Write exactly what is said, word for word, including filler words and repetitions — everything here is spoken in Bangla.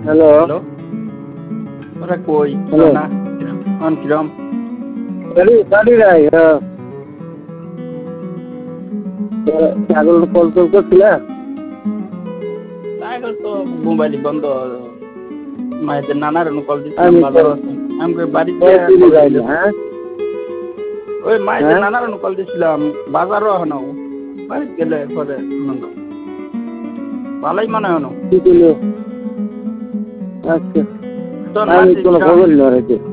হ্যালো হ্যালো ওরা কই হ্যালো না কিরম কিরম গাড়ি গাড়ি নাই ছাগল কল কল করছিল এখন তো মোবাইল বন্ধ মায়েদের নানার কল দিচ্ছিলাম আমি তো বাজার আছি আমাকে বাড়িতে চুরি কল যাই না দিছিলাম হ্যাঁ ওই মায়েদের হ্যাঁ নানার কল দিচ্ছিলাম বাজারও হন বাড়িতে গেলে পরে ভালোই মনে হন কি করলো আচ্ছা তোর আমি মাসি কোনো কিরম খবর না রেখে